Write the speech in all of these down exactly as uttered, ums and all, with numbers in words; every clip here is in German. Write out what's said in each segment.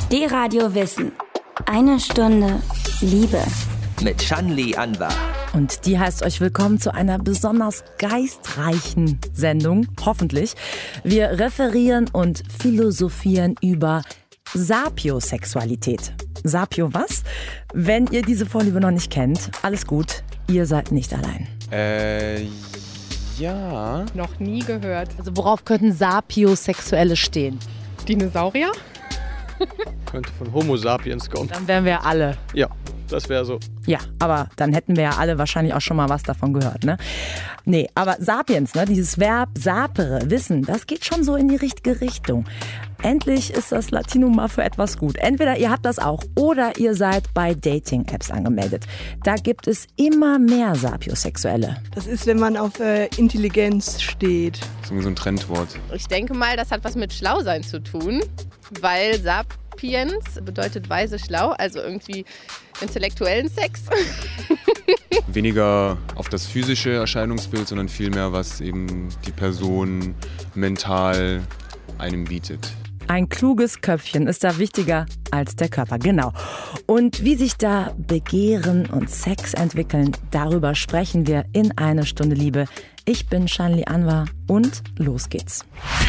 D-Radio Wissen. Eine Stunde Liebe. Mit Shanli Anwar. Und die heißt euch willkommen zu einer besonders geistreichen Sendung, hoffentlich. Wir referieren und philosophieren über Sapiosexualität. Sapio was? Wenn ihr diese Vorliebe noch nicht kennt, alles gut, ihr seid nicht allein. Äh, ja. Noch nie gehört. Also worauf könnten Sapiosexuelle stehen? Dinosaurier? Könnte von Homo sapiens kommen. Dann wären wir alle. Ja, das wäre so. Ja, aber dann hätten wir ja alle wahrscheinlich auch schon mal was davon gehört, ne? Nee, aber Sapiens, ne, dieses Verb sapere, Wissen, das geht schon so in die richtige Richtung. Endlich ist das Latinum mal für etwas gut. Entweder ihr habt das auch oder ihr seid bei Dating-Apps angemeldet. Da gibt es immer mehr Sapiosexuelle. Das ist, wenn man auf äh, Intelligenz steht. Das ist irgendwie so ein Trendwort. Ich denke mal, das hat was mit Schlausein zu tun, weil Sapiens bedeutet weise schlau, also irgendwie intellektuellen Sex. Weniger auf das physische Erscheinungsbild, sondern vielmehr, was eben die Person mental einem bietet. Ein kluges Köpfchen ist da wichtiger als der Körper, genau. Und wie sich da Begehren und Sex entwickeln, darüber sprechen wir in Eine Stunde Liebe. Ich bin Shanli Anwar und los geht's.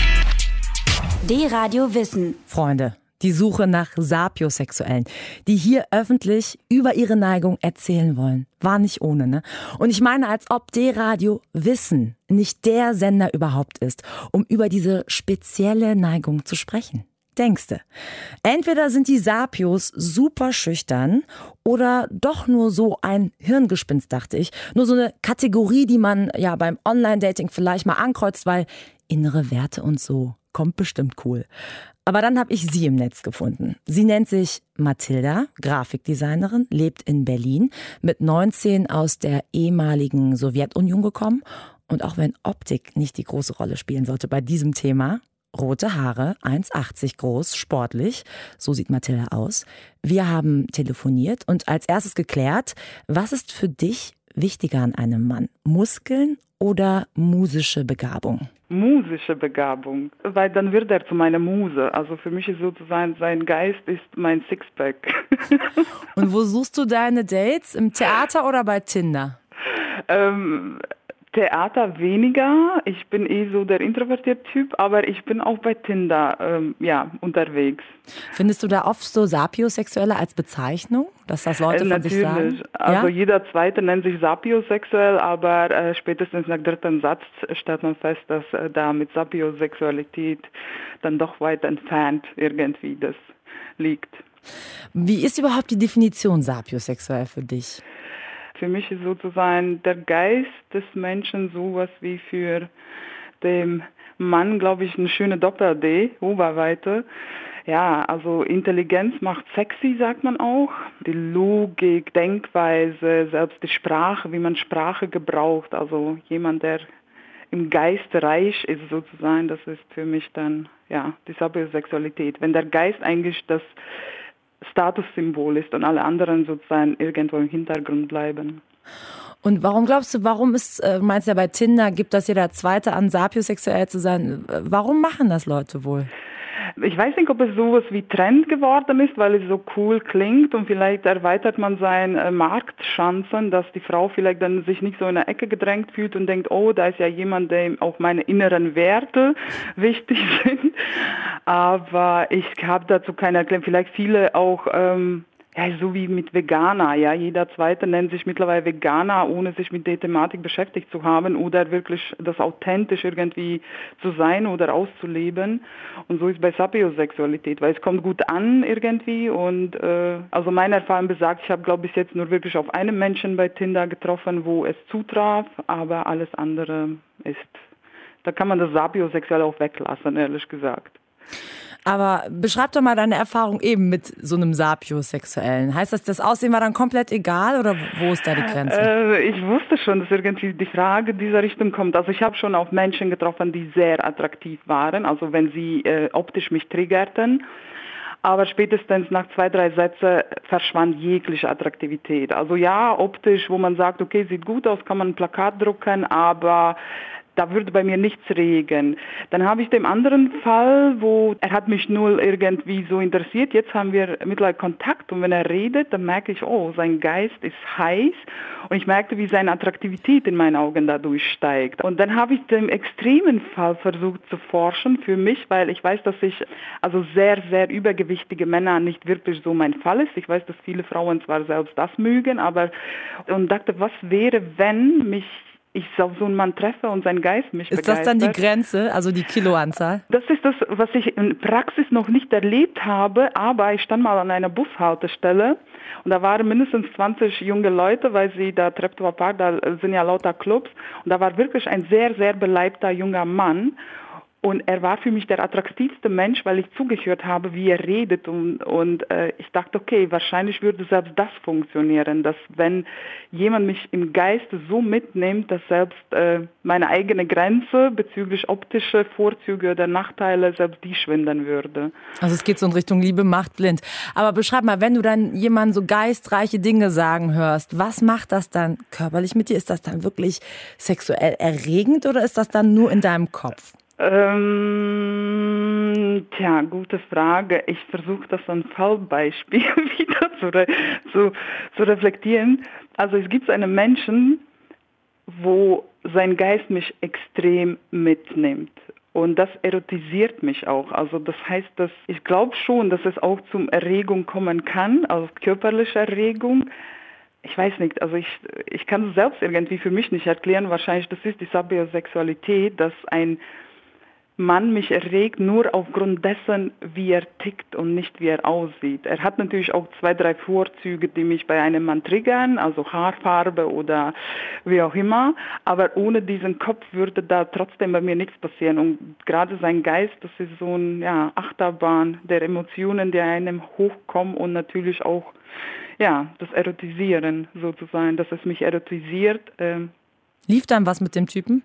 D-Radio Wissen. Freunde, die Suche nach Sapiosexuellen, die hier öffentlich über ihre Neigung erzählen wollen, war nicht ohne, ne? Und ich meine, als ob D-Radio Wissen nicht der Sender überhaupt ist, um über diese spezielle Neigung zu sprechen. Denkste. Entweder sind die Sapios super schüchtern oder doch nur so ein Hirngespinst, dachte ich. Nur so eine Kategorie, die man ja beim Online-Dating vielleicht mal ankreuzt, weil innere Werte und so kommt bestimmt cool. Aber dann habe ich sie im Netz gefunden. Sie nennt sich Mathilda, Grafikdesignerin, lebt in Berlin, mit neunzehn aus der ehemaligen Sowjetunion gekommen. Und auch wenn Optik nicht die große Rolle spielen sollte bei diesem Thema, rote Haare, eins achtzig groß, sportlich, so sieht Mathilda aus. Wir haben telefoniert und als erstes geklärt, was ist für dich wichtiger an einem Mann? Muskeln oder musische Begabung? Musische Begabung, weil dann wird er zu meiner Muse. Also für mich ist sozusagen, sein Geist ist mein Sixpack. Und wo suchst du deine Dates? Im Theater oder bei Tinder? ähm, Theater weniger. Ich bin eh so der introvertierte Typ, aber ich bin auch bei Tinder ähm, ja, unterwegs. Findest du da oft so Sapiosexuelle als Bezeichnung, dass das Leute äh, von sich sagen? Natürlich. Also ja? Jeder Zweite nennt sich sapiosexuell, aber äh, spätestens nach dritten Satz stellt man fest, dass äh, da mit Sapiosexualität dann doch weit entfernt irgendwie das liegt. Wie ist überhaupt die Definition sapiosexuell für dich? Für mich ist sozusagen der Geist des Menschen sowas wie für den Mann, glaube ich, eine schöne Doppel-D, Oberweite. Ja, also Intelligenz macht sexy, sagt man auch. Die Logik, Denkweise, selbst die Sprache, wie man Sprache gebraucht. Also jemand, der im Geist reich ist sozusagen, das ist für mich dann ja die Sapiosexualität. Wenn der Geist eigentlich das Statussymbol ist und alle anderen sozusagen irgendwo im Hintergrund bleiben. Und warum glaubst du, warum ist, äh, meinst du ja bei Tinder, gibt das jeder Zweite an, sapiosexuell zu sein? Warum machen das Leute wohl? Ich weiß nicht, ob es sowas wie Trend geworden ist, weil es so cool klingt und vielleicht erweitert man seine äh, Marktchancen, dass die Frau vielleicht dann sich nicht so in der Ecke gedrängt fühlt und denkt, oh, da ist ja jemand, dem auch meine inneren Werte wichtig sind. Aber ich habe dazu keine Erklärung. Vielleicht viele auch, ähm, ja, so wie mit Veganer, ja, jeder Zweite nennt sich mittlerweile Veganer, ohne sich mit der Thematik beschäftigt zu haben oder wirklich das authentisch irgendwie zu sein oder auszuleben. Und so ist bei Sapiosexualität, weil es kommt gut an irgendwie und äh, also meine Erfahrung besagt, ich habe glaube ich bis jetzt nur wirklich auf einen Menschen bei Tinder getroffen, wo es zutraf, aber alles andere ist, da kann man das Sapiosexuelle auch weglassen, ehrlich gesagt. Aber beschreib doch mal deine Erfahrung eben mit so einem Sapiosexuellen. Heißt das, das Aussehen war dann komplett egal oder wo ist da die Grenze? Äh, ich wusste schon, dass irgendwie die Frage dieser Richtung kommt. Also ich habe schon auch Menschen getroffen, die sehr attraktiv waren, also wenn sie äh, optisch mich triggerten. Aber spätestens nach zwei, drei Sätzen verschwand jegliche Attraktivität. Also ja, optisch, wo man sagt, okay, sieht gut aus, kann man ein Plakat drucken, aber da würde bei mir nichts regen. Dann habe ich den anderen Fall, wo er hat mich nur irgendwie so interessiert. Jetzt haben wir mittlerweile Kontakt und wenn er redet, dann merke ich, oh, sein Geist ist heiß und ich merkte, wie seine Attraktivität in meinen Augen dadurch steigt. Und dann habe ich den extremen Fall versucht zu forschen für mich, weil ich weiß, dass ich also sehr, sehr übergewichtige Männer nicht wirklich so mein Fall ist. Ich weiß, dass viele Frauen zwar selbst das mögen, aber und dachte, was wäre, wenn mich ich auf so einen Mann treffe und sein Geist mich Ist begeistert. das dann die Grenze, also die Kiloanzahl? Das ist das, was ich in Praxis noch nicht erlebt habe, aber ich stand mal an einer Bushaltestelle und da waren mindestens zwanzig junge Leute, weil sie da Treptower Park, da sind ja lauter Clubs und da war wirklich ein sehr, sehr beleibter junger Mann. Und er war für mich der attraktivste Mensch, weil ich zugehört habe, wie er redet. Und, und äh, ich dachte, okay, wahrscheinlich würde selbst das funktionieren, dass wenn jemand mich im Geiste so mitnimmt, dass selbst äh, meine eigene Grenze bezüglich optischer Vorzüge oder Nachteile, selbst die schwinden würde. Also es geht so in Richtung Liebe macht blind. Aber beschreib mal, wenn du dann jemanden so geistreiche Dinge sagen hörst, was macht das dann körperlich mit dir? Ist das dann wirklich sexuell erregend oder ist das dann nur in deinem Kopf? Ähm, tja, gute Frage. Ich versuche das an Fallbeispiel wieder zu, re- zu, zu reflektieren. Also es gibt einen Menschen, wo sein Geist mich extrem mitnimmt. Und das erotisiert mich auch. Also das heißt, dass ich glaube schon, dass es auch zum Erregung kommen kann, also körperliche Erregung. Ich weiß nicht, also ich, ich kann es selbst irgendwie für mich nicht erklären. Wahrscheinlich, das ist die Sapiosexualität, dass ein Mann mich erregt nur aufgrund dessen, wie er tickt und nicht wie er aussieht. Er hat natürlich auch zwei, drei Vorzüge, die mich bei einem Mann triggern, also Haarfarbe oder wie auch immer. Aber ohne diesen Kopf würde da trotzdem bei mir nichts passieren. Und gerade sein Geist, das ist so eine ja, Achterbahn der Emotionen, die einem hochkommen und natürlich auch ja, das Erotisieren sozusagen, dass es mich erotisiert. Ähm, Lief dann was mit dem Typen?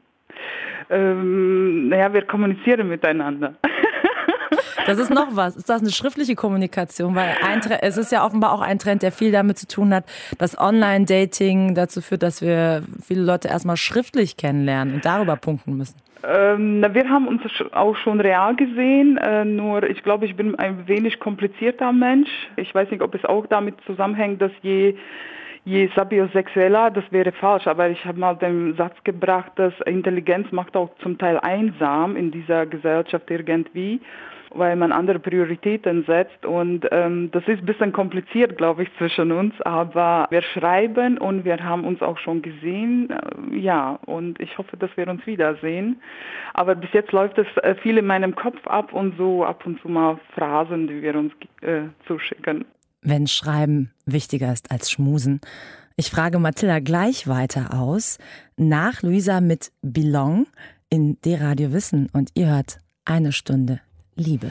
Ähm, naja, wir kommunizieren miteinander. Das ist noch was. Ist das eine schriftliche Kommunikation? Weil ein Tre- es ist ja offenbar auch ein Trend, der viel damit zu tun hat, dass Online-Dating dazu führt, dass wir viele Leute erstmal schriftlich kennenlernen und darüber punkten müssen. Ähm, na, wir haben uns auch schon real gesehen, äh, nur ich glaube, ich bin ein wenig komplizierter Mensch. Ich weiß nicht, ob es auch damit zusammenhängt, dass je Je sapiosexueller, das wäre falsch, aber ich habe mal den Satz gebracht, dass Intelligenz macht auch zum Teil einsam in dieser Gesellschaft irgendwie, weil man andere Prioritäten setzt und ähm, das ist ein bisschen kompliziert, glaube ich, zwischen uns, aber wir schreiben und wir haben uns auch schon gesehen, äh, ja, und ich hoffe, dass wir uns wiedersehen, aber bis jetzt läuft es äh, viel in meinem Kopf ab und so ab und zu mal Phrasen, die wir uns äh, zuschicken. Wenn Schreiben wichtiger ist als Schmusen. Ich frage Mathilda gleich weiter aus, nach Luisa mit Belong in D-Radio Wissen und ihr hört eine Stunde Liebe.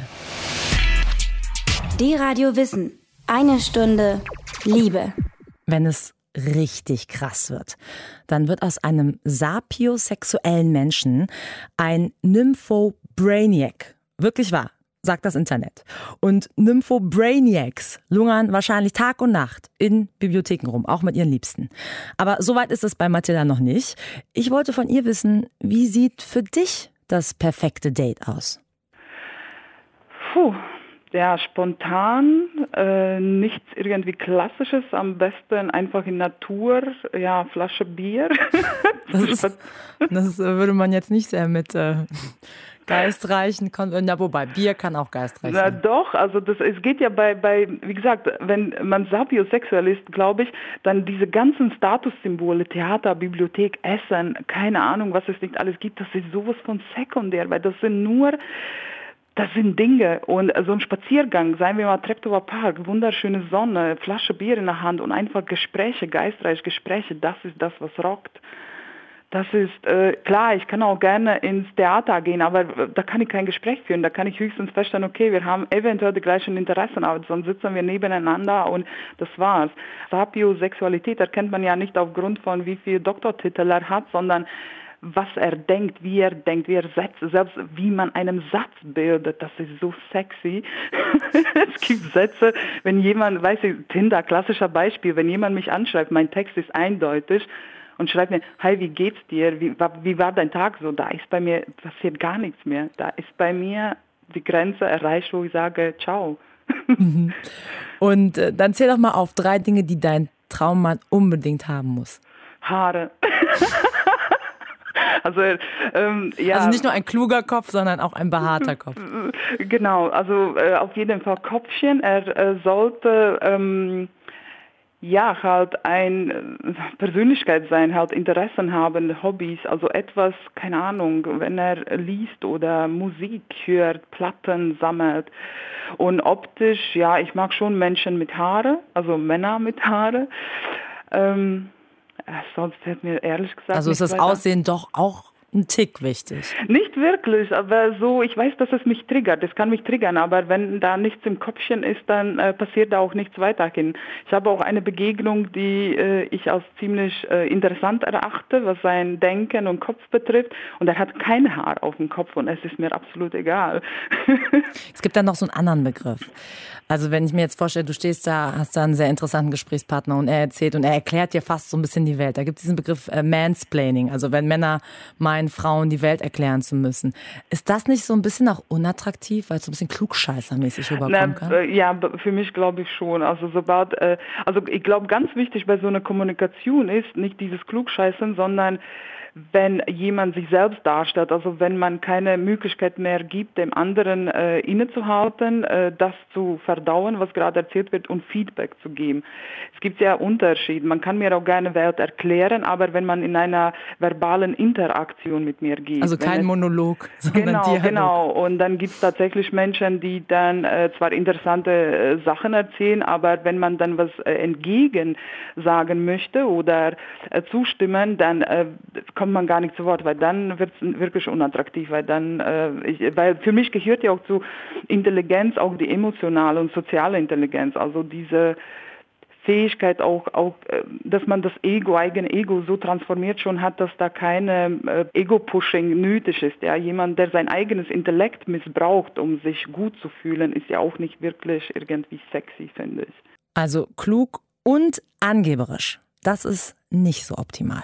D-Radio Wissen, eine Stunde Liebe. Wenn es richtig krass wird, dann wird aus einem sapiosexuellen Menschen ein Nymphobrainiac. Wirklich wahr. Sagt das Internet. Und Nymphobrainiacs lungern wahrscheinlich Tag und Nacht in Bibliotheken rum, auch mit ihren Liebsten. Aber soweit ist es bei Mathilda noch nicht. Ich wollte von ihr wissen, wie sieht für dich das perfekte Date aus? Puh, ja, spontan, äh, nichts irgendwie Klassisches, am besten einfach in Natur, ja, Flasche Bier. Das, ist, das würde man jetzt nicht sehr mit... Äh geistreichen, ja, wobei Bier kann auch geistreich sein. Na doch, also das, es geht ja bei, bei, wie gesagt, wenn man sapiosexuell ist, glaube ich, dann diese ganzen Statussymbole, Theater, Bibliothek, Essen, keine Ahnung, was es nicht alles gibt, das ist sowas von sekundär, weil das sind nur, das sind Dinge und so ein Spaziergang, seien wir mal Treptower Park, wunderschöne Sonne, Flasche Bier in der Hand und einfach Gespräche, geistreich Gespräche, das ist das, was rockt. Das ist, äh, klar, ich kann auch gerne ins Theater gehen, aber da kann ich kein Gespräch führen. Da kann ich höchstens feststellen, okay, wir haben eventuell die gleichen Interessen, aber sonst sitzen wir nebeneinander und das war's. Sapiosexualität erkennt man ja nicht aufgrund von wie viel Doktortitel er hat, sondern was er denkt, wie er denkt, wie er setzt, selbst wie man einen Satz bildet, das ist so sexy. Es gibt Sätze, wenn jemand, weiß ich, Tinder, klassischer Beispiel, wenn jemand mich anschreibt, mein Text ist eindeutig, und schreibt mir, hi, wie geht's dir? Wie, wie war dein Tag so? Da ist bei mir, passiert gar nichts mehr. Da ist bei mir die Grenze erreicht, wo ich sage, ciao. Und äh, dann zähl doch mal auf drei Dinge, die dein Traummann unbedingt haben muss. Haare. Also, ähm, ja. Also nicht nur ein kluger Kopf, sondern auch ein behaarter Kopf. Genau, also äh, auf jeden Fall Kopfchen. Er äh, sollte ähm, ja halt eine Persönlichkeit sein, halt Interessen haben, Hobbys, also etwas, keine Ahnung, wenn er liest oder Musik hört, Platten sammelt. Und optisch, ja, ich mag schon Menschen mit Haare, also Männer mit Haare. Ähm, Sonst fällt mir ehrlich gesagt Also ist das weiter. Aussehen doch auch ein Tick wichtig? Nicht wirklich, aber so, ich weiß, dass es mich triggert. Das kann mich triggern, aber wenn da nichts im Köpfchen ist, dann äh, passiert da auch nichts weiterhin. Ich habe auch eine Begegnung, die äh, ich als ziemlich äh, interessant erachte, was sein Denken und Kopf betrifft. Und er hat kein Haar auf dem Kopf und es ist mir absolut egal. Es gibt dann noch so einen anderen Begriff. Also wenn ich mir jetzt vorstelle, du stehst da, hast da einen sehr interessanten Gesprächspartner und er erzählt und er erklärt dir fast so ein bisschen die Welt. Da gibt es diesen Begriff äh, Mansplaining, also wenn Männer meinen, Frauen die Welt erklären zu müssen. Ist das nicht so ein bisschen auch unattraktiv, weil es so ein bisschen klugscheißermäßig rüberkommen kann? Na, ja, für mich glaube ich schon. Also sobald, äh, also ich glaube, ganz wichtig bei so einer Kommunikation ist nicht dieses Klugscheißen, sondern wenn jemand sich selbst darstellt, also wenn man keine Möglichkeit mehr gibt, dem anderen äh, innezuhalten, äh, das zu verdauen, was gerade erzählt wird und Feedback zu geben. Es gibt ja Unterschiede. Man kann mir auch gerne Welt erklären, aber wenn man in einer verbalen Interaktion mit mir geht. Also kein es, Monolog, sondern genau, Dialog. Genau, und dann gibt es tatsächlich Menschen, die dann äh, zwar interessante äh, Sachen erzählen, aber wenn man dann was äh, entgegen sagen möchte oder äh, zustimmen, dann äh, kommt man gar nicht zu Wort, weil dann wird es wirklich unattraktiv, weil dann, äh, ich, weil für mich gehört ja auch zu Intelligenz auch die emotionale und soziale Intelligenz, also diese Fähigkeit auch, auch, dass man das Ego, eigene Ego so transformiert schon hat, dass da keine äh, Ego-Pushing nötig ist. Ja, jemand, der sein eigenes Intellekt missbraucht, um sich gut zu fühlen, ist ja auch nicht wirklich irgendwie sexy, finde ich. Also klug und angeberisch, das ist nicht so optimal.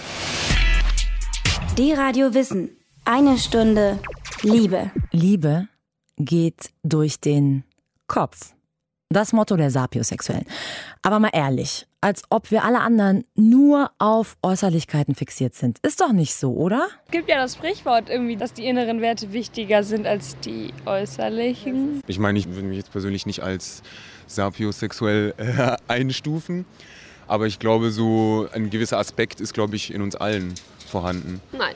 Die Radio Wissen. Eine Stunde Liebe. Liebe geht durch den Kopf. Das Motto der Sapiosexuellen. Aber mal ehrlich, als ob wir alle anderen nur auf Äußerlichkeiten fixiert sind. Ist doch nicht so, oder? Es gibt ja das Sprichwort irgendwie, dass die inneren Werte wichtiger sind als die äußerlichen. Ich meine, ich würde mich jetzt persönlich nicht als sapiosexuell äh, einstufen. Aber ich glaube, so ein gewisser Aspekt ist, glaube ich, in uns allen vorhanden. Nein.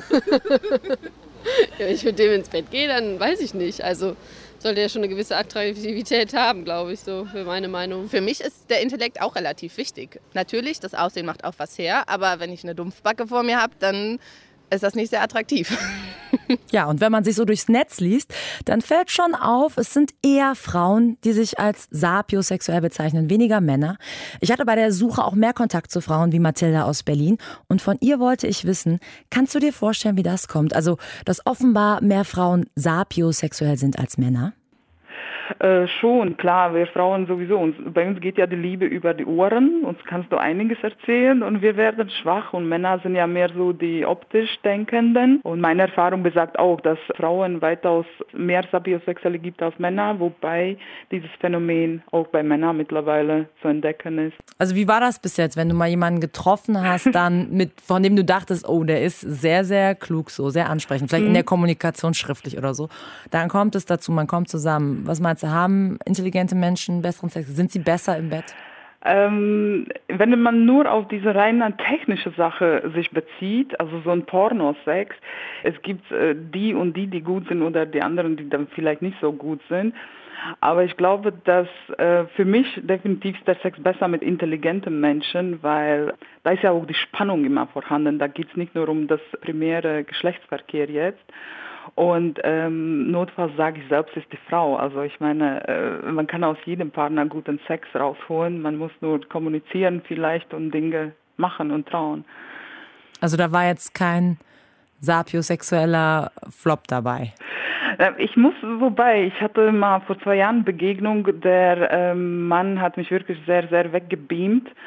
Wenn ich mit dem ins Bett gehe, dann weiß ich nicht. Also sollte er schon eine gewisse Attraktivität haben, glaube ich, so für meine Meinung. Für mich ist der Intellekt auch relativ wichtig. Natürlich, das Aussehen macht auch was her, aber wenn ich eine Dumpfbacke vor mir habe, dann ist das nicht sehr attraktiv. Ja, und wenn man sich so durchs Netz liest, dann fällt schon auf, es sind eher Frauen, die sich als sapiosexuell bezeichnen, weniger Männer. Ich hatte bei der Suche auch mehr Kontakt zu Frauen wie Mathilda aus Berlin und von ihr wollte ich wissen, kannst du dir vorstellen, wie das kommt? Also, dass offenbar mehr Frauen sapiosexuell sind als Männer? Äh, schon, klar, wir Frauen sowieso. Uns, bei uns geht ja die Liebe über die Ohren, uns kannst du einiges erzählen und wir werden schwach und Männer sind ja mehr so die optisch Denkenden. Und meine Erfahrung besagt auch, dass Frauen weitaus mehr Sapiosexuelle gibt als Männer, wobei dieses Phänomen auch bei Männern mittlerweile zu entdecken ist. Also wie war das bis jetzt, wenn du mal jemanden getroffen hast, dann mit, von dem du dachtest, oh, der ist sehr, sehr klug, so sehr ansprechend, vielleicht mhm. in der Kommunikation schriftlich oder so. Dann kommt es dazu, man kommt zusammen. Was meinst du, haben intelligente Menschen besseren Sex? Sind sie besser im Bett? Ähm, wenn man nur auf diese rein technische Sache sich bezieht, also so ein Pornosex, es gibt äh, die und die, die gut sind oder die anderen, die dann vielleicht nicht so gut sind. Aber ich glaube, dass äh, für mich definitiv ist der Sex besser mit intelligentem Menschen, weil da ist ja auch die Spannung immer vorhanden. Da geht es nicht nur um das primäre Geschlechtsverkehr jetzt. Und ähm, notfalls sage ich selbst, ist die Frau. Also ich meine, äh, man kann aus jedem Partner guten Sex rausholen. Man muss nur kommunizieren vielleicht und Dinge machen und trauen. Also da war jetzt kein sapiosexueller Flop dabei? Ich muss, wobei, ich hatte mal vor zwei Jahren Begegnung, der ähm, Mann hat mich wirklich sehr, sehr weggebeamt.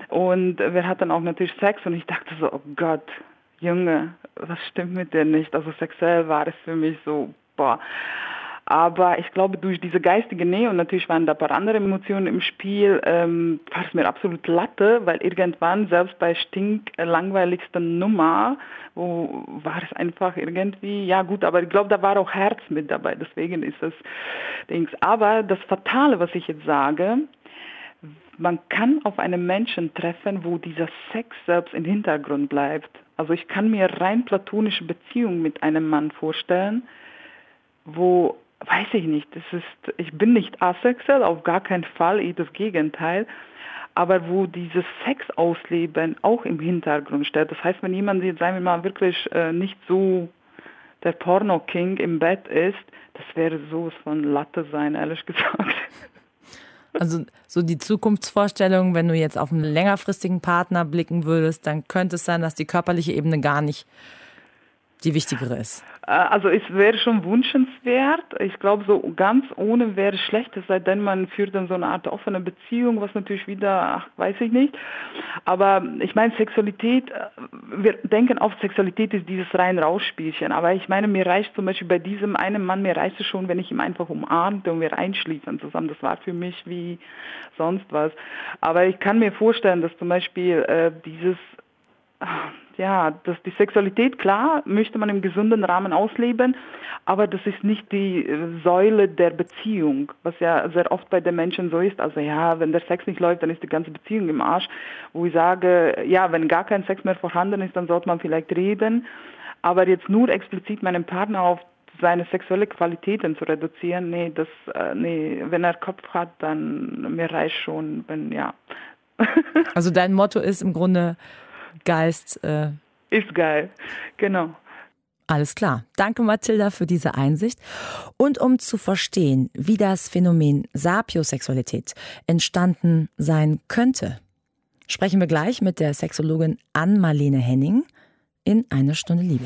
Und wir hatten auch natürlich Sex und ich dachte so, oh Gott, Junge, was stimmt mit dir nicht? Also sexuell war es für mich so, boah. Aber ich glaube, durch diese geistige Nähe und natürlich waren da ein paar andere Emotionen im Spiel, ähm, war es mir absolut Latte, weil irgendwann, selbst bei stinklangweiligsten Nummer, wo war es einfach irgendwie, ja gut, aber ich glaube, da war auch Herz mit dabei, deswegen ist es Dings. Aber das Fatale, was ich jetzt sage, man kann auf einen Menschen treffen, wo dieser Sex selbst im Hintergrund bleibt. Also ich kann mir rein platonische Beziehungen mit einem Mann vorstellen, wo, weiß ich nicht, das ist, ich bin nicht asexuell, auf gar keinen Fall, eh das Gegenteil, aber wo dieses Sex ausleben auch im Hintergrund steht. Das heißt, wenn jemand jetzt, sagen wir mal, wirklich äh, nicht so der Porno-King im Bett ist, das wäre sowas von Latte sein, ehrlich gesagt. Also so die Zukunftsvorstellung, wenn du jetzt auf einen längerfristigen Partner blicken würdest, dann könnte es sein, dass die körperliche Ebene gar nicht die wichtigere ist. Also es wäre schon wünschenswert. Ich glaube, so ganz ohne wäre es schlecht, es sei denn, man führt dann so eine Art offene Beziehung, was natürlich wieder, ach, weiß ich nicht. Aber ich meine, Sexualität, wir denken oft, Sexualität ist dieses rein Rausspielchen. Aber ich meine, mir reicht zum Beispiel bei diesem einen Mann, mir reicht es schon, wenn ich ihn einfach umarmte und wir einschliefen zusammen. Das war für mich wie sonst was. Aber ich kann mir vorstellen, dass zum Beispiel äh, dieses... Ja, dass die Sexualität, klar, möchte man im gesunden Rahmen ausleben, aber das ist nicht die Säule der Beziehung, was ja sehr oft bei den Menschen so ist. Also ja, wenn der Sex nicht läuft, dann ist die ganze Beziehung im Arsch. Wo ich sage, ja, wenn gar kein Sex mehr vorhanden ist, dann sollte man vielleicht reden. Aber jetzt nur explizit meinen Partner auf seine sexuelle Qualitäten zu reduzieren, nee, das, äh, nee, wenn er Kopf hat, dann mir reicht schon, wenn, ja. Also dein Motto ist im Grunde Geist. Äh ist geil, genau. Alles klar. Danke, Mathilda, für diese Einsicht. Und um zu verstehen, wie das Phänomen Sapiosexualität entstanden sein könnte, sprechen wir gleich mit der Sexologin Ann-Marlene Henning in Eine Stunde Liebe.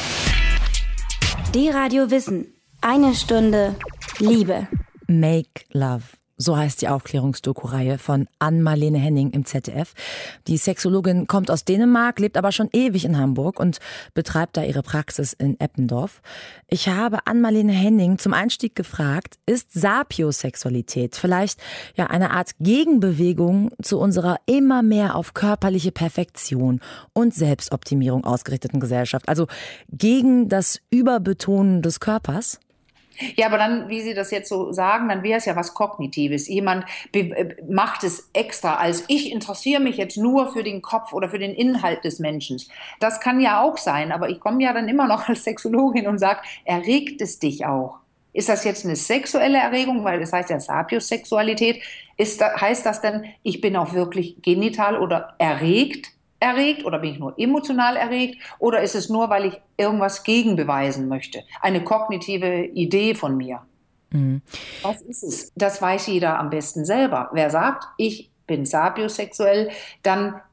D-Radio Wissen. Eine Stunde Liebe. Make Love. So heißt die Aufklärungsdoku-Reihe von Ann-Marlene Henning im Z D F. Die Sexologin kommt aus Dänemark, lebt aber schon ewig in Hamburg und betreibt da ihre Praxis in Eppendorf. Ich habe Ann-Marlene Henning zum Einstieg gefragt, ist Sapiosexualität vielleicht ja eine Art Gegenbewegung zu unserer immer mehr auf körperliche Perfektion und Selbstoptimierung ausgerichteten Gesellschaft? Also gegen das Überbetonen des Körpers? Ja, aber dann, wie Sie das jetzt so sagen, dann wäre es ja was Kognitives. Jemand be- macht es extra, als ich interessiere mich jetzt nur für den Kopf oder für den Inhalt des Menschen. Das kann ja auch sein, aber ich komme ja dann immer noch als Sexologin und sage, erregt es dich auch? Ist das jetzt eine sexuelle Erregung, weil das heißt ja Sapiosexualität, ist da, heißt das denn, ich bin auch wirklich genital oder erregt? erregt oder bin ich nur emotional erregt oder ist es nur, weil ich irgendwas gegenbeweisen möchte? Eine kognitive Idee von mir. Mhm. Was ist es? Das weiß jeder am besten selber. Wer sagt, ich bin sapiosexuell, dann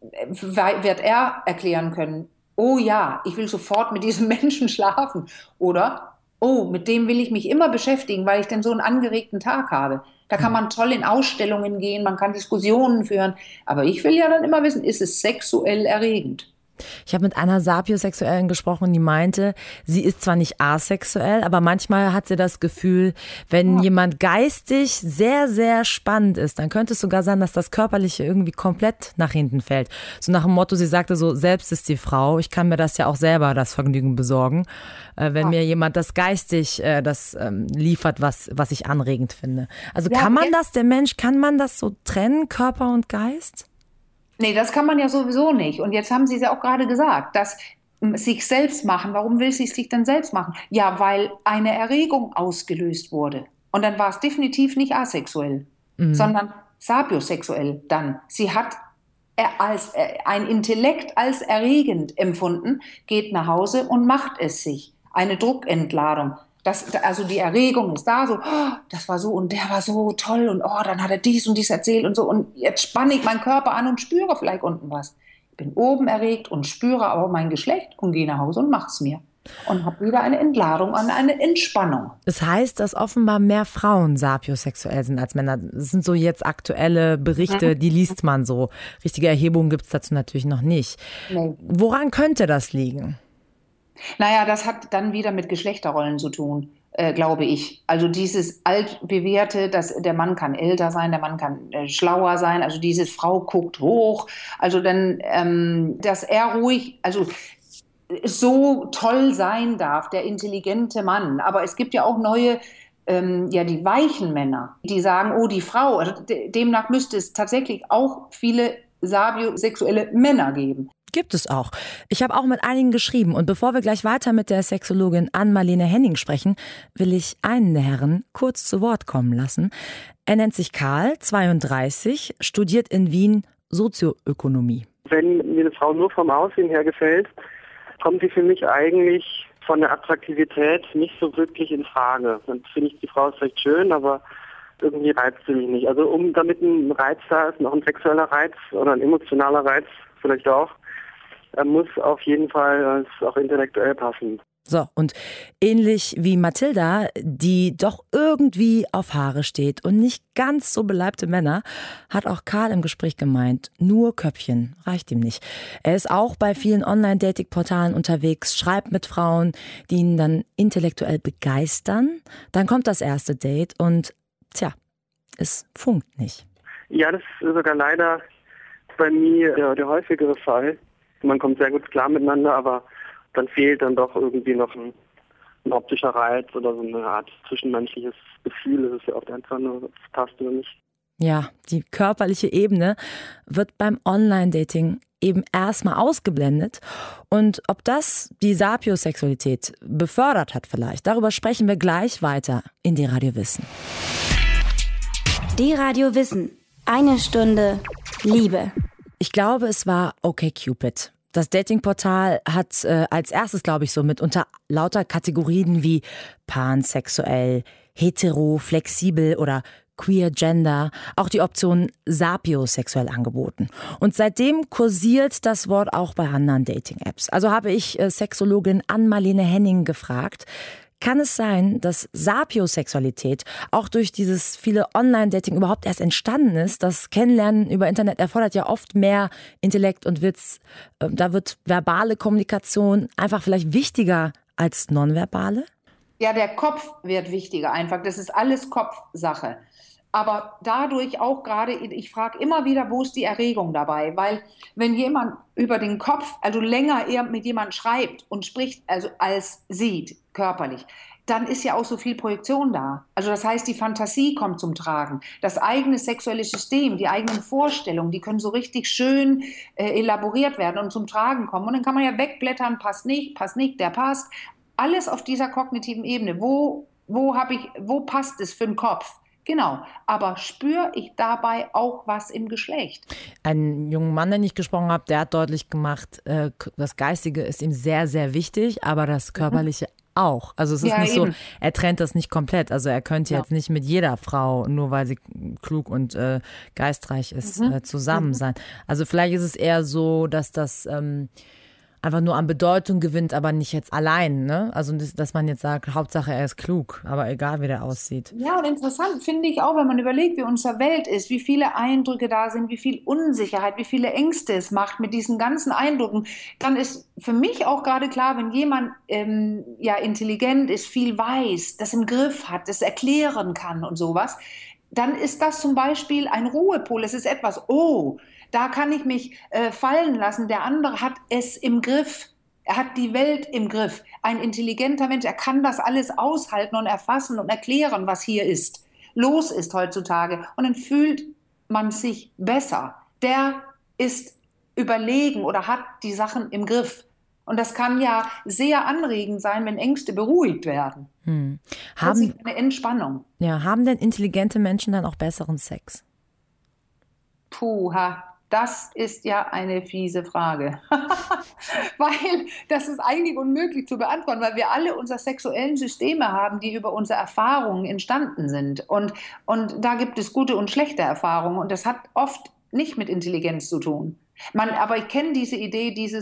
wird er erklären können, oh ja, ich will sofort mit diesem Menschen schlafen oder oh, mit dem will ich mich immer beschäftigen, weil ich denn so einen angeregten Tag habe. Da kann man toll in Ausstellungen gehen, man kann Diskussionen führen. Aber ich will ja dann immer wissen, ist es sexuell erregend? Ich habe mit einer Sapiosexuellen gesprochen, die meinte, sie ist zwar nicht asexuell, aber manchmal hat sie das Gefühl, wenn ja. jemand geistig sehr, sehr spannend ist, dann könnte es sogar sein, dass das Körperliche irgendwie komplett nach hinten fällt. So nach dem Motto, sie sagte so, selbst ist die Frau, ich kann mir das ja auch selber, das Vergnügen besorgen, äh, wenn ja. mir jemand das geistig äh, das ähm, liefert, was, was ich anregend finde. Also ja, kann man das, der Mensch, kann man das so trennen, Körper und Geist? Nee, das kann man ja sowieso nicht. Und jetzt haben Sie es ja auch gerade gesagt, dass sich selbst machen. Warum will sie es sich denn selbst machen? Ja, weil eine Erregung ausgelöst wurde. Und dann war es definitiv nicht asexuell, mhm. sondern sapiosexuell dann. Sie hat als, ein Intellekt als erregend empfunden, geht nach Hause und macht es sich. Eine Druckentladung. Das, also die Erregung ist da, so, oh, das war so und der war so toll und oh, dann hat er dies und dies erzählt und so und jetzt spanne ich meinen Körper an und spüre vielleicht unten was. Ich bin oben erregt und spüre aber mein Geschlecht und gehe nach Hause und mache es mir. Und habe wieder eine Entladung und eine Entspannung. Das heißt, dass offenbar mehr Frauen sapiosexuell sind als Männer. Das sind so jetzt aktuelle Berichte, die liest man so. Richtige Erhebungen gibt es dazu natürlich noch nicht. Nee. Woran könnte das liegen? Naja, das hat dann wieder mit Geschlechterrollen zu tun, äh, glaube ich. Also dieses altbewährte, dass der Mann kann älter sein, der Mann kann äh, schlauer sein, also dieses Frau guckt hoch, also dann, ähm, dass er ruhig, also so toll sein darf, der intelligente Mann. Aber es gibt ja auch neue, ähm, ja, die weichen Männer, die sagen, oh, die Frau. Also de- demnach müsste es tatsächlich auch viele sapiosexuelle Männer geben. Gibt es auch. Ich habe auch mit einigen geschrieben. Und bevor wir gleich weiter mit der Sexologin Ann-Marlene Henning sprechen, will ich einen der Herren kurz zu Wort kommen lassen. Er nennt sich Karl, zweiunddreißig, studiert in Wien Sozioökonomie. Wenn mir eine Frau nur vom Aussehen her gefällt, kommt sie für mich eigentlich von der Attraktivität nicht so wirklich in Frage. Dann finde ich die Frau vielleicht schön, aber irgendwie reizt sie mich nicht. Also um damit ein Reiz da ist, noch ein sexueller Reiz oder ein emotionaler Reiz vielleicht auch, muss auf jeden Fall es auch intellektuell passen. So, und ähnlich wie Mathilda, die doch irgendwie auf Haare steht und nicht ganz so beleibte Männer, hat auch Karl im Gespräch gemeint, nur Köpfchen reicht ihm nicht. Er ist auch bei vielen Online-Dating-Portalen unterwegs, schreibt mit Frauen, die ihn dann intellektuell begeistern. Dann kommt das erste Date und tja, es funkt nicht. Ja, das ist sogar leider bei mir der, der häufigere Fall. Man kommt sehr gut klar miteinander, aber dann fehlt dann doch irgendwie noch ein, ein optischer Reiz oder so eine Art zwischenmenschliches Gefühl. Es ist ja oft einfach nur, das passt oder nicht. Ja, die körperliche Ebene wird beim Online-Dating eben erstmal ausgeblendet. Und ob das die Sapiosexualität befördert hat vielleicht, darüber sprechen wir gleich weiter in die Radio Wissen. Die Radio Wissen. Eine Stunde Liebe. Ich glaube, es war OkCupid. Das Datingportal hat äh, als erstes, glaube ich, so mit unter lauter Kategorien wie pansexuell, hetero, flexibel oder queer gender auch die Option sapiosexuell angeboten. Und seitdem kursiert das Wort auch bei anderen Dating-Apps. Also habe ich äh, Sexologin Ann-Marlene Henning gefragt, kann es sein, dass Sapiosexualität auch durch dieses viele Online-Dating überhaupt erst entstanden ist? Das Kennenlernen über Internet erfordert ja oft mehr Intellekt und Witz. Da wird verbale Kommunikation einfach vielleicht wichtiger als nonverbale? Ja, der Kopf wird wichtiger einfach. Das ist alles Kopfsache. Aber dadurch auch gerade, ich frage immer wieder, wo ist die Erregung dabei? Weil wenn jemand über den Kopf, also länger eher mit jemandem schreibt und spricht, also als sieht, körperlich, dann ist ja auch so viel Projektion da. Also das heißt, die Fantasie kommt zum Tragen. Das eigene sexuelle System, die eigenen Vorstellungen, die können so richtig schön äh, elaboriert werden und zum Tragen kommen. Und dann kann man ja wegblättern, passt nicht, passt nicht, der passt. Alles auf dieser kognitiven Ebene. Wo, wo, hab ich, wo passt es für den Kopf? Genau, aber spüre ich dabei auch was im Geschlecht? Ein junger Mann, den ich gesprochen habe, der hat deutlich gemacht, äh, das Geistige ist ihm sehr, sehr wichtig, aber das Körperliche mhm. auch. Also es ist ja, nicht eben. so, er trennt das nicht komplett. Also er könnte ja. jetzt nicht mit jeder Frau, nur weil sie klug und äh, geistreich ist, mhm. äh, zusammen mhm. sein. Also vielleicht ist es eher so, dass das ähm, einfach nur an Bedeutung gewinnt, aber nicht jetzt allein, ne? Also, dass man jetzt sagt, Hauptsache er ist klug, aber egal, wie der aussieht. Ja, und interessant finde ich auch, wenn man überlegt, wie unsere Welt ist, wie viele Eindrücke da sind, wie viel Unsicherheit, wie viele Ängste es macht mit diesen ganzen Eindrücken. Dann ist für mich auch gerade klar, wenn jemand ähm, ja intelligent ist, viel weiß, das im Griff hat, das erklären kann und sowas, dann ist das zum Beispiel ein Ruhepol. Es ist etwas, oh, da kann ich mich äh, fallen lassen. Der andere hat es im Griff. Er hat die Welt im Griff. Ein intelligenter Mensch, er kann das alles aushalten und erfassen und erklären, was hier ist, los ist heutzutage. Und dann fühlt man sich besser. Der ist überlegen oder hat die Sachen im Griff. Und das kann ja sehr anregend sein, wenn Ängste beruhigt werden. Hm. Haben, eine Entspannung. Ja, haben denn intelligente Menschen dann auch besseren Sex? Puh, ha. Das ist ja eine fiese Frage, weil das ist eigentlich unmöglich zu beantworten, weil wir alle unsere sexuellen Systeme haben, die über unsere Erfahrungen entstanden sind. Und, und da gibt es gute und schlechte Erfahrungen und das hat oft nicht mit Intelligenz zu tun. Man, aber ich kenne diese Idee, dieses,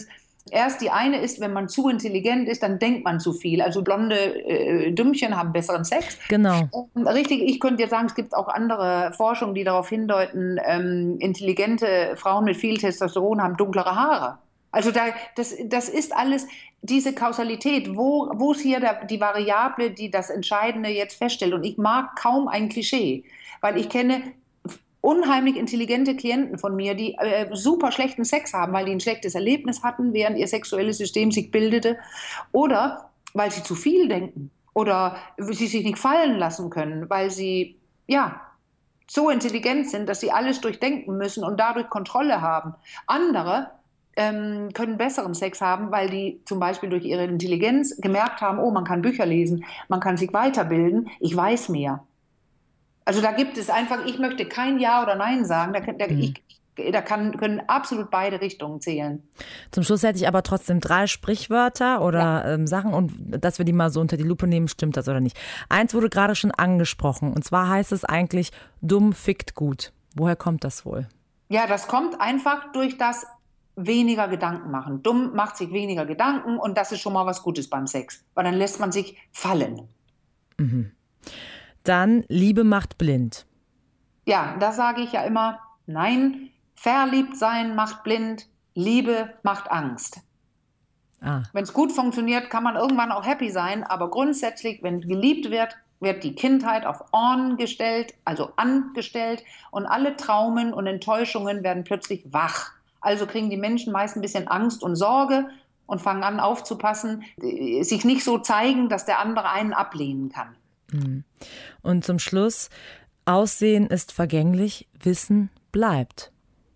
Erst die eine ist, wenn man zu intelligent ist, dann denkt man zu viel. Also blonde äh, Dümmchen haben besseren Sex. Genau. Ähm, richtig, ich könnte jetzt sagen, es gibt auch andere Forschungen, die darauf hindeuten, ähm, intelligente Frauen mit viel Testosteron haben dunklere Haare. Also da, das, das ist alles diese Kausalität. Wo, wo ist hier der, die Variable, die das Entscheidende jetzt feststellt? Und ich mag kaum ein Klischee, weil ich kenne unheimlich intelligente Klienten von mir, die äh, super schlechten Sex haben, weil die ein schlechtes Erlebnis hatten, während ihr sexuelles System sich bildete, oder weil sie zu viel denken oder sie sich nicht fallen lassen können, weil sie ja so intelligent sind, dass sie alles durchdenken müssen und dadurch Kontrolle haben. Andere ähm, können besseren Sex haben, weil die zum Beispiel durch ihre Intelligenz gemerkt haben, oh, man kann Bücher lesen, man kann sich weiterbilden, ich weiß mehr. Also da gibt es einfach, ich möchte kein Ja oder Nein sagen, da, da, mhm. ich, da kann, können absolut beide Richtungen zählen. Zum Schluss hätte ich aber trotzdem drei Sprichwörter oder ja. ähm, Sachen, und dass wir die mal so unter die Lupe nehmen, stimmt das oder nicht. Eins wurde gerade schon angesprochen, und zwar heißt es eigentlich, dumm fickt gut. Woher kommt das wohl? Ja, das kommt einfach durch das weniger Gedanken machen. Dumm macht sich weniger Gedanken, und das ist schon mal was Gutes beim Sex, weil dann lässt man sich fallen. Mhm. Dann, Liebe macht blind. Ja, da sage ich ja immer, nein, verliebt sein macht blind, Liebe macht Angst. Ah. Wenn es gut funktioniert, kann man irgendwann auch happy sein, aber grundsätzlich, wenn geliebt wird, wird die Kindheit auf on gestellt, also angestellt, und alle Traumen und Enttäuschungen werden plötzlich wach. Also kriegen die Menschen meist ein bisschen Angst und Sorge und fangen an aufzupassen, sich nicht so zeigen, dass der andere einen ablehnen kann. Und zum Schluss, Aussehen ist vergänglich, Wissen bleibt.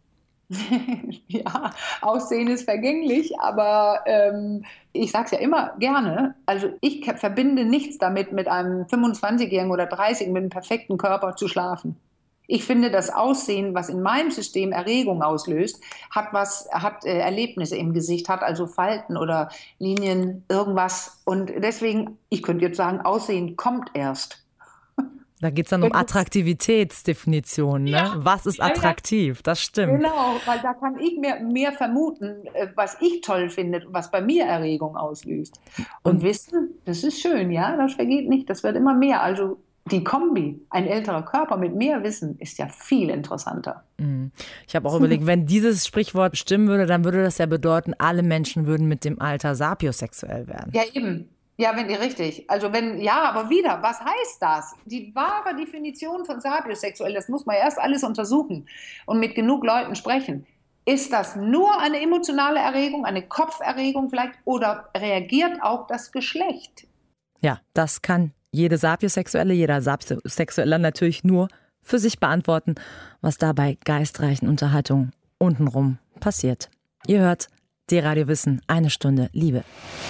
Ja, Aussehen ist vergänglich, aber ähm, ich sage es ja immer gerne, also ich verbinde nichts damit, mit einem fünfundzwanzigjährigen oder dreißigjährigen mit einem perfekten Körper zu schlafen. Ich finde, das Aussehen, was in meinem System Erregung auslöst, hat was, hat äh, Erlebnisse im Gesicht, hat also Falten oder Linien, irgendwas. Und deswegen, ich könnte jetzt sagen, Aussehen kommt erst. Da geht es dann um Attraktivitätsdefinition, ne? Ja, was ist attraktiv? Das stimmt. Genau, weil da kann ich mehr, mehr vermuten, was ich toll finde, was bei mir Erregung auslöst. Und, Und Wissen, das ist schön, ja, das vergeht nicht, das wird immer mehr. Also die Kombi, ein älterer Körper mit mehr Wissen, ist ja viel interessanter. Ich habe auch überlegt, wenn dieses Sprichwort stimmen würde, dann würde das ja bedeuten, alle Menschen würden mit dem Alter sapiosexuell werden. Ja, eben. Ja, wenn ihr richtig. Also wenn, ja, aber wieder, was heißt das? Die wahre Definition von sapiosexuell, das muss man erst alles untersuchen und mit genug Leuten sprechen. Ist das nur eine emotionale Erregung, eine Kopferregung vielleicht, oder reagiert auch das Geschlecht? Ja, das kann jede Sapiosexuelle, jeder Sapiosexueller natürlich nur für sich beantworten, was da bei geistreichen Unterhaltungen untenrum passiert. Ihr hört D-Radio Wissen, eine Stunde Liebe.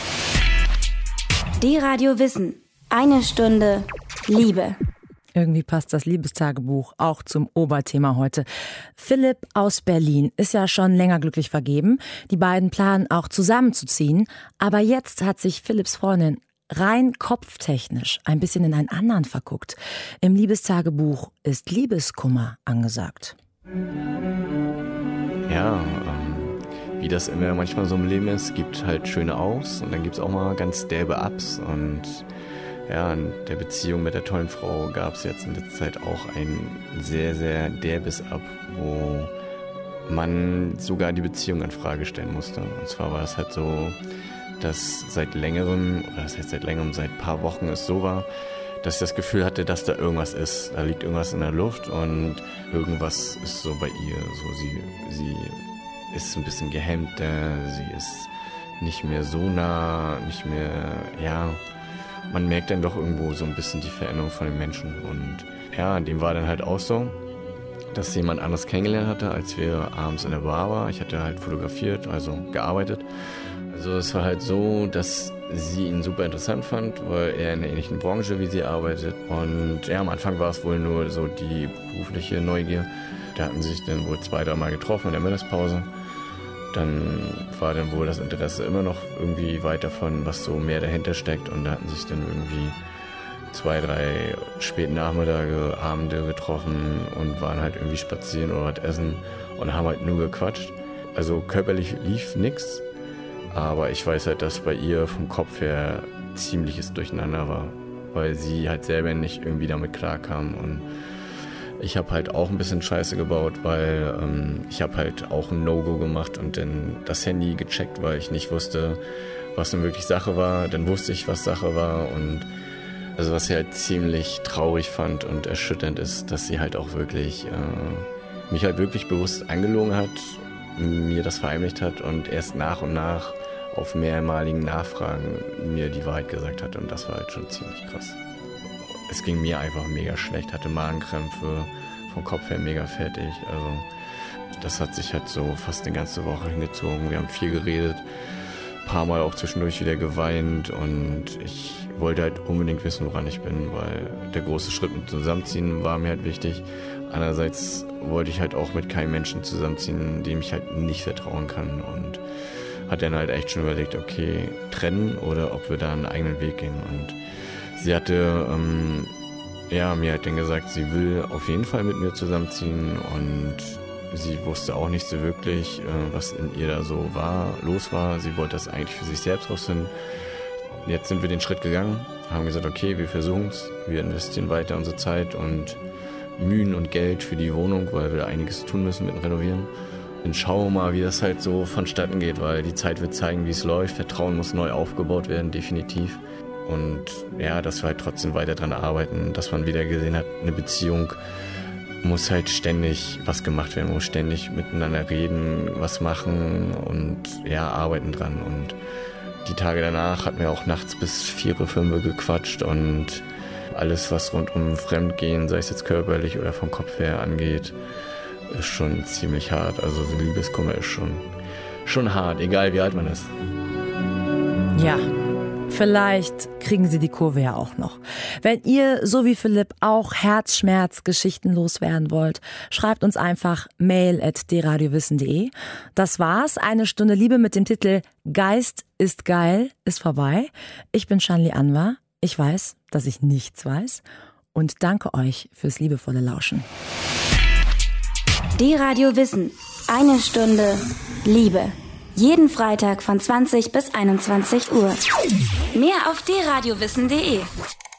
D-Radio Wissen, eine Stunde Liebe. Irgendwie passt das Liebestagebuch auch zum Oberthema heute. Philipp aus Berlin ist ja schon länger glücklich vergeben. Die beiden planen auch zusammenzuziehen. Aber jetzt hat sich Philipps Freundin rein kopftechnisch ein bisschen in einen anderen verguckt. Im Liebestagebuch ist Liebeskummer angesagt. Ja, ähm, wie das immer manchmal so im Leben ist, gibt halt schöne Aufs und dann gibt es auch mal ganz derbe Ups. Und ja, in der Beziehung mit der tollen Frau gab es jetzt in der Zeit auch ein sehr, sehr derbes Up, wo man sogar die Beziehung in Frage stellen musste. Und zwar war es halt so, dass seit längerem, oder das heißt seit längerem, seit ein paar Wochen es so war, dass ich das Gefühl hatte, dass da irgendwas ist. Da liegt irgendwas in der Luft und irgendwas ist so bei ihr. So, sie, sie ist ein bisschen gehemmter, sie ist nicht mehr so nah, nicht mehr, ja, man merkt dann doch irgendwo so ein bisschen die Veränderung von den Menschen. Und ja, dem war dann halt auch so, dass sie jemand anderes kennengelernt hatte, als wir abends in der Bar waren. Ich hatte halt fotografiert, also gearbeitet. Also es war halt so, dass sie ihn super interessant fand, weil er in einer ähnlichen Branche wie sie arbeitet. Und ja, am Anfang war es wohl nur so die berufliche Neugier. Da hatten sie sich dann wohl zwei, dreimal getroffen in der Mittagspause. Dann war dann wohl das Interesse immer noch irgendwie weit davon, was so mehr dahinter steckt. Und da hatten sich dann irgendwie zwei, drei späten Nachmittage, Abende getroffen und waren halt irgendwie spazieren oder was essen und haben halt nur gequatscht. Also körperlich lief nichts. Aber ich weiß halt, dass bei ihr vom Kopf her ziemliches Durcheinander war, weil sie halt selber nicht irgendwie damit klarkam. Und ich habe halt auch ein bisschen Scheiße gebaut, weil ähm, ich habe halt auch ein No-Go gemacht und dann das Handy gecheckt, weil ich nicht wusste, was nun wirklich Sache war. Dann wusste ich, was Sache war. Und also was ich halt ziemlich traurig fand und erschütternd ist, dass sie halt auch wirklich äh, mich halt wirklich bewusst angelogen hat, mir das verheimlicht hat und erst nach und nach auf mehrmaligen Nachfragen mir die Wahrheit gesagt hat. Und das war halt schon ziemlich krass. Es ging mir einfach mega schlecht, hatte Magenkrämpfe, vom Kopf her mega fertig. Also das hat sich halt so fast eine ganze Woche hingezogen. Wir haben viel geredet, ein paar Mal auch zwischendurch wieder geweint und ich wollte halt unbedingt wissen, woran ich bin, weil der große Schritt mit Zusammenziehen war mir halt wichtig. Andererseits wollte ich halt auch mit keinem Menschen zusammenziehen, dem ich halt nicht vertrauen kann und hat dann halt echt schon überlegt, okay, trennen oder ob wir da einen eigenen Weg gehen. Und sie hatte ähm, ja, mir halt dann gesagt, sie will auf jeden Fall mit mir zusammenziehen und sie wusste auch nicht so wirklich, äh, was in ihr da so war, los war. Sie wollte das eigentlich für sich selbst rausfinden. Jetzt sind wir den Schritt gegangen, haben gesagt, okay, wir versuchen es, wir investieren weiter unsere Zeit und Mühen und Geld für die Wohnung, weil wir einiges tun müssen mit dem Renovieren. Dann schauen wir mal, wie das halt so vonstatten geht, weil die Zeit wird zeigen, wie es läuft. Vertrauen muss neu aufgebaut werden, definitiv. Und ja, dass wir halt trotzdem weiter dran arbeiten, dass man wieder gesehen hat, eine Beziehung muss halt ständig was gemacht werden, muss ständig miteinander reden, was machen und ja, arbeiten dran. Und die Tage danach hatten wir auch nachts bis vier, fünf Uhr gequatscht und alles, was rund um Fremdgehen, sei es jetzt körperlich oder vom Kopf her angeht, ist schon ziemlich hart. Also so Liebeskummer ist schon, schon hart, egal wie alt man ist. Ja, vielleicht kriegen Sie die Kurve ja auch noch. Wenn ihr, so wie Philipp, auch Herzschmerz-Geschichten loswerden wollt, schreibt uns einfach mail at d radio wissen punkt de. Das war's. Eine Stunde Liebe mit dem Titel Geist ist geil ist vorbei. Ich bin Shanli Anwar. Ich weiß, dass ich nichts weiß. Und danke euch fürs liebevolle Lauschen. D-Radio Wissen. Eine Stunde Liebe. Jeden Freitag von zwanzig bis einundzwanzig Uhr. Mehr auf d radio wissen punkt de.